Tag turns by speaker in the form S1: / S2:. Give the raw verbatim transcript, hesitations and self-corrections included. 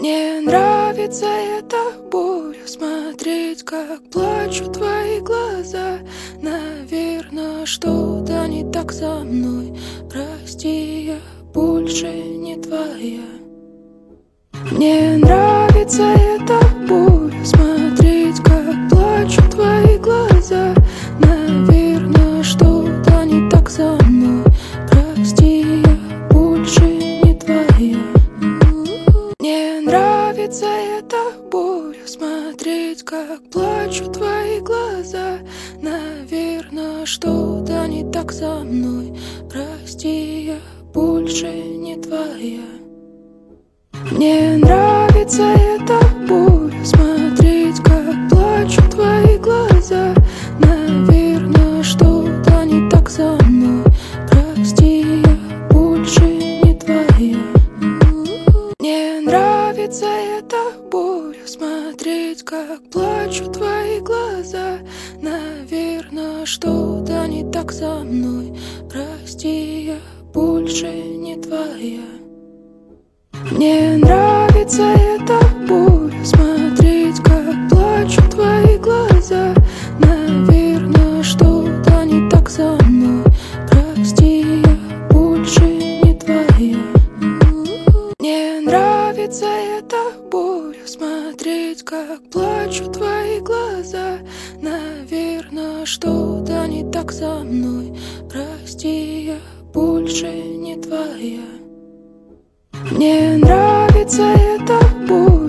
S1: Мне нравится эта буря, смотреть, как плачут твои глаза. Наверное, что-то не так со мной. Прости, я больше не твоя. Мне нравится эта буря, смотреть, как плачут твои глаза. Наверное, что-то не так со мной. Прости, я больше не твоя. Мне нравится эта буря, смотреть, как плачут твои глаза. Наверное, что-то не так со мной. Прости, я больше не твоя. Мне нравится эта буря, смотреть, как плачут твои глаза. Наверное, что-то не так со мной. Прости, я больше не твоя. Мне нравится эта буря, смотреть, как плачут твои глаза. Наверное, что-то не так со мной. Прости, я больше не твоя. Мне нравится эта буря, смотреть, как плачут твои глаза. Наверное, что-то не так со мной. Прости, я больше не твоя. Мне нравится эта буря, смотреть, как плачут твои глаза. Наверное, что-то не так со мной. Прости, я больше не твоя. Мне нравится эта буря, смотреть, как плачут твои глаза. Наверное, что-то не так со мной. Прости, я больше не твоя. Мне нравится эта буря, смотреть, как плачут твои глаза. Наверное, что-то не так со мной. Прости, я больше не твоя. Мне нравится эта буря, смотреть, как плачут твои глаза. Наверное, что-то не так со мной. Прости, я больше не твоя. Мне нравится эта буря.